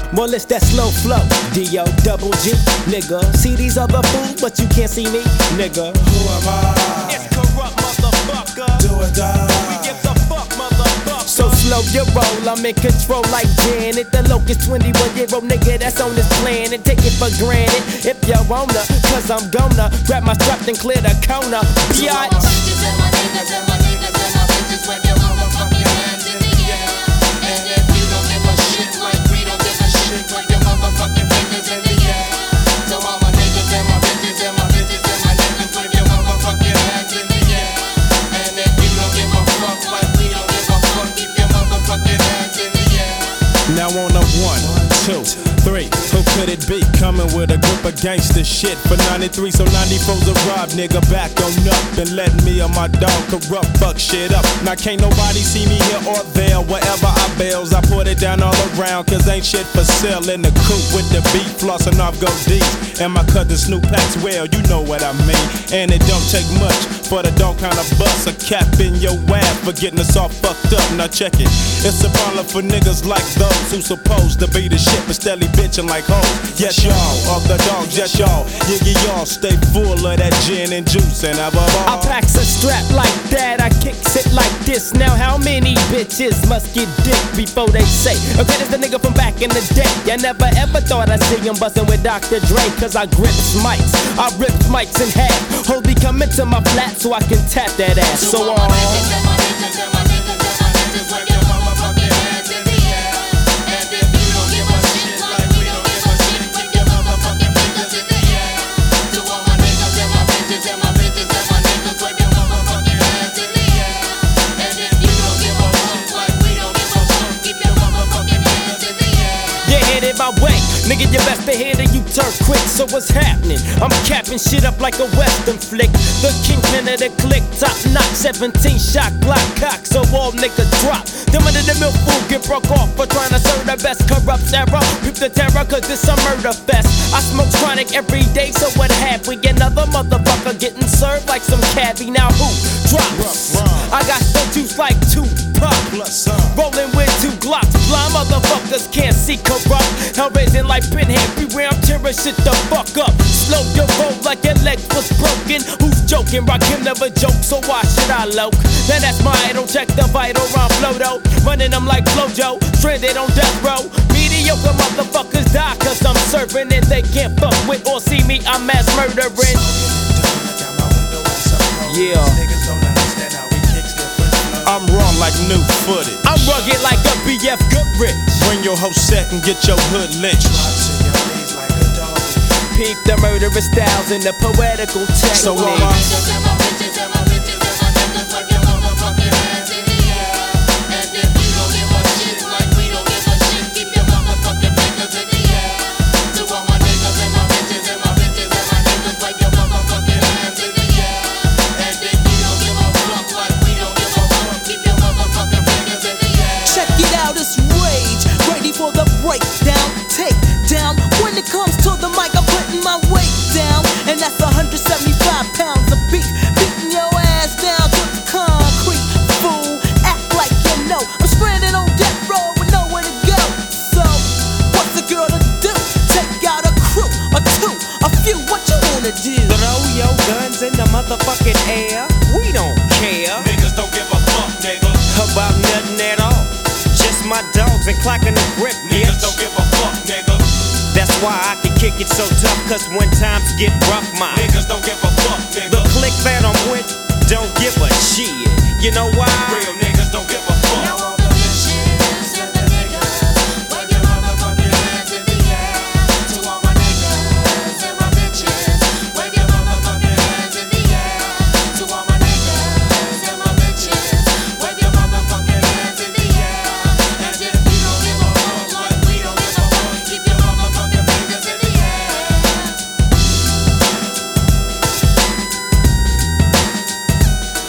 More or less that slow flow, D-O-double-G, nigga. See these other fools, but you can't see me, nigga. Who am I? It's corrupt, motherfucker. Do or die. We give the fuck, motherfucker. So slow your roll, I'm in control like Janet. The locust 21-year-old nigga that's on this planet. Take it for granted if you wanna, cause I'm gonna grab my strap and clear the corner. To all my bitches and my niggas and my niggas and my bitches, wave your motherfucking hands in the air. And if you don't give a shit like we don't give a shit, wave your motherfucking fingers in the air. To all my niggas and my bitches and my bitches and my niggas, wave your motherfucking hands in the air. And if you don't give a fuck like we don't give a fuck, keep your motherfucking hands in the air. Now on a 1, 2, 3, who could it be? Coming with a group of gangster shit for 93, so 94's a rob, nigga, back on up and letting me and my dog corrupt, fuck shit up. Now can't nobody see me here or there, wherever I bails, I put it down all around, cause ain't shit for sale in the coupe with the beat, flossing off gold D's, and my cousin Snoop Packs, well, you know what I mean, and it don't take much for the dog kind of bust a cap in your ass for getting us all fucked up. Now check it, it's a problem for niggas like those who supposed to be the shit but steadily bitching like hoes. Yes y'all, of the dogs, yes y'all, y'all stay full of that gin and juice and have a ball. I packs a strap like that, I kicks it like this. Now how many bitches must get dick before they say, okay, this the nigga from back in the day. I never ever thought I'd see him bustin' with Dr. Dre, cause I grips mics, I ripped mics in half. Hoes be coming to my flat so I can tap that ass. So all my niggas and my niggas and my niggas and my niggas, wave your motherfucking hands in the air. And if you don't give a shit like we don't give a shit, wave your motherfucking fingers in the air. To all my niggas and my bitches and my bitches and my niggas, wave your motherfucking hands in the air. And if you don't give a fuck like we don't give a fuck, keep your motherfucking fingers in the air. you're headed my way, nigga, you best behead or you turn quick. So what's happening? I'm capping shit up like a western flick. The kingpin of the click, top notch, 17 shot Glock cock, so all niggas drop. Them under the milk food get broke off for trying to serve the best corrupt era. Peep the terror, cause it's a murder fest. I smoke chronic every day, so what have we? Another motherfucker getting served like some cabbie. Now who drops? I got so juice like Tupac. Rolling with 2 Glocks. Blind motherfuckers can't see corrupt. Hell raising like Pinhead. Beware, I'm tearing shit the fuck up. Slow your roll like your leg was broken. Who's joking? Rakim never joke, so why should I loke? Now that's my idol. Check the vital round flow though. Running them like Flojo. Stranded on death row. Mediocre motherfuckers die cause I'm serving and they can't fuck with or see me. I'm mass murdering. Yeah. I'm raw like new footage. I'm rugged like a BF Goodrich. Bring your whole set and get your hood lynched. Peep the murderous styles and the poetical technique. So all my niggas and my bitches and my bitches and my niggas, wave your motherfucking hands in the air. And if you don't give a shit like we don't give a shit, keep your motherfucking fingers in the air. To all my niggas and my bitches and my bitches and my niggas, wave your motherfucking hands in the air. And if you don't give a fuck like we don't give a fuck, keep your motherfucking fingers in the air. Check it out, it's Rage, ready for the breakdown, take down. When it comes to the mic, I'm putting my weight down, and that's 175 pounds of beef, beating your ass down to the concrete. Fool, act like you know I'm stranded on death row with nowhere to go. So, what's a girl to do? Take out a crew, or 2, a few. What you wanna do? Throw your guns in the motherfucking air. We don't care Niggas don't give a fuck, nigga. about nothing at all. Just my dogs and clocking the grip, bitch. Niggas don't give a fuck, nigga. That's why I can kick it so tough, cause when times get rough, my Niggas don't give a fuck, nigga. the clique that I'm with don't give a shit. You know why?